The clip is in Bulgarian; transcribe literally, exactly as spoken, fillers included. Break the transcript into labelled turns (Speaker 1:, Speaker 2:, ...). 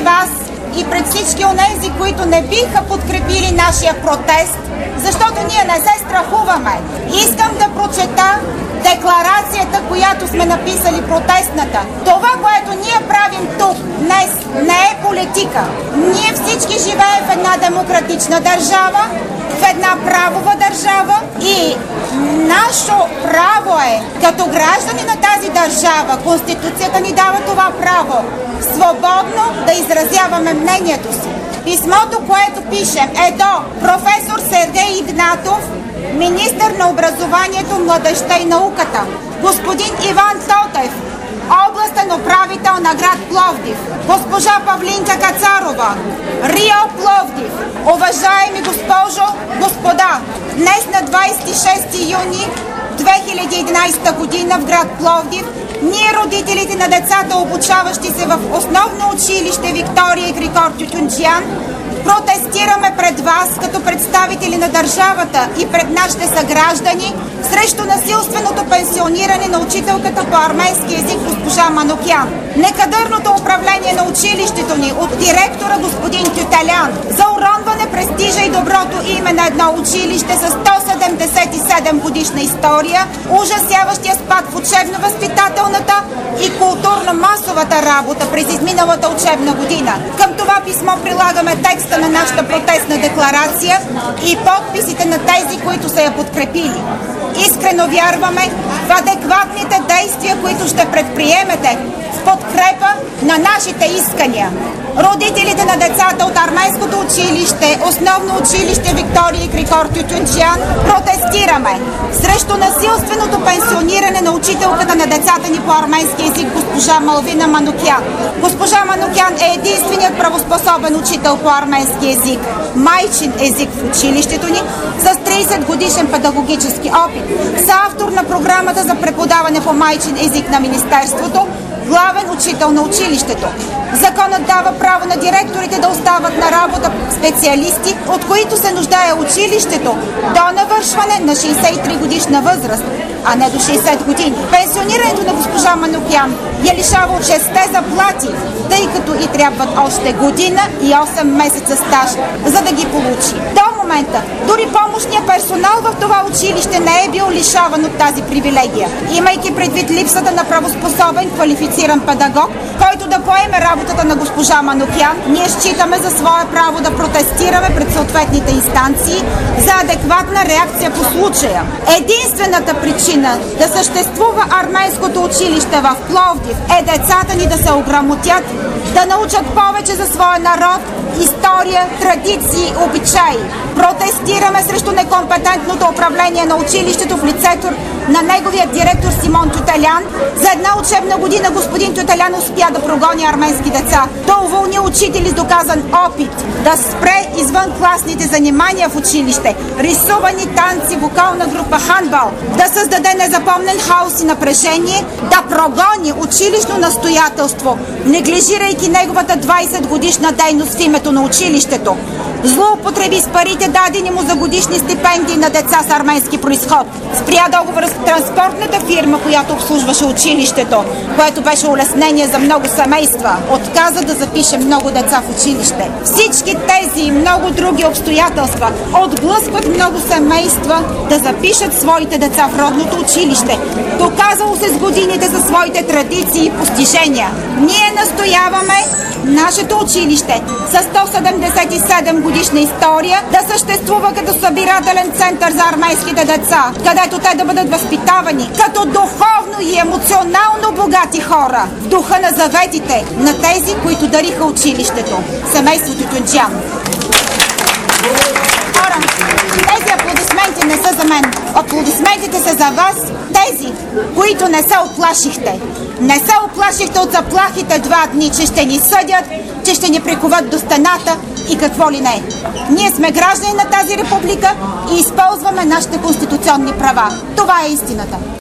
Speaker 1: вас и пред всички онези, които не биха подкрепили нашия протест, защото ние не се страхуваме. Искам да прочета декларацията, която сме написали, протестната. Това, което ние правим тук днес, не е политика. Ние всички живеем в една демократична държава, в една правова държава и наше право е, като граждани на тази държава, Конституцията ни дава това право, свободно да изразяваме мнението си. Писмото, което пишем, е до професор Сергей Игнатов, министър на образованието, младежта и науката, господин Иван Тотев, областен управител на град Пловдив, госпожа Павлинка Кацарова, РИО Пловдив. Уважаеми госпожо, господа, днес на двадесет и шести юни две хиляди и единадесета година в град Пловдив, ние, родителите на децата, обучаващи се в основно училище Виктория и Григор Тютюнджиян, протестираме пред вас като представители на държавата и пред нашите съграждани срещу насилственото пенсиониране на учителката по арменски език госпожа Манукян. Некадърното управление на училището ни от директора господин Тютелян за уронване престижа и доброто име на едно училище с сто седемдесет и седем годишна история, ужасяващия спад в учебно-възпитателната и културно-масовата работа през изминалата учебна година. Към това писмо прилагаме текста на нашата протестна декларация и подписите на тези, които са я подкрепили. Искрено вярваме в адекватните действия, които ще предприемете в подкрепа на нашите искания. Родителите на децата от арменското училище, основно училище Виктория и Григор Тютюнджиян, протестираме срещу насилственото пенсиониране на учителката на децата ни по арменски език госпожа Малвина Манукян. Госпожа Манукян е единственият правоспособен учител по арменски език, майчин език в училището ни, с тридесет годишен педагогически опит. Съавтор на програмата за преподаване по майчин език на Министерството, главен учител на училището. Законът дава право на директорите да остават на работа специалисти, от които се нуждае училището до навършване на шейсет и три годишна възраст, а не до шейсет години. Пенсионирането на госпожа Манукян я лишава от шестте заплати, тъй като и трябват още година и осем месеца стаж, за да ги получи. До момента дори помощният персонал в това училище не е бил лишаван от тази привилегия. Имайки предвид липсата на правоспособен квалифициран педагог, който да поеме работата на госпожа Манукян, ние считаме за свое право да протестираме пред съответните инстанции за адекватна реакция по случая. Единствената причина да съществува арменското училище в Пловдив е децата ни да се ограмотят, да научат повече за своя народ, история, традиции, обичаи. Протестираме срещу некомпетентното управление на училището в лицето на неговия директор Симон Тютелян. За една учебна година господин Тютелян успя да прогони арменски деца, да уволни учители с доказан опит, да спре извънкласните занимания в училище, рисувани, танци, вокална група, хандбал, да създаде незапомнен хаос и напрежение, да прогони училищно настоятелство, неглижирайки неговата двадесет годишна дейност в името на училището. Злоупотреби с парите, дадени му за годишни стипендии на деца с арменски произход. Спря договора с транспортната фирма, която обслужваше училището, което беше улеснение за много семейства. Отказа да запише много деца в училище. Всички тези и много други обстоятелства отблъскват много семейства да запишат своите деца в родното училище, доказало се с годините за своите традиции и постижения. Ние настояваме нашето училище с сто седемдесет и седем годишна история да съществува като събирателен център за армейските деца, където те да бъдат възпитавани като духовно и емоционално богати хора в духа на заветите на тези, които дариха училището, семейството Тютюнджиян. Хора, тези аплодисменти не са за мен. Аплодисментите са за вас, тези, които не се оплашихте. Не се оплашихте от заплахите два дни, че ще ни съдят, че ще ни приковат до стената и какво ли не. Ние сме граждани на тази република и използваме нашите конституционни права. Това е истината.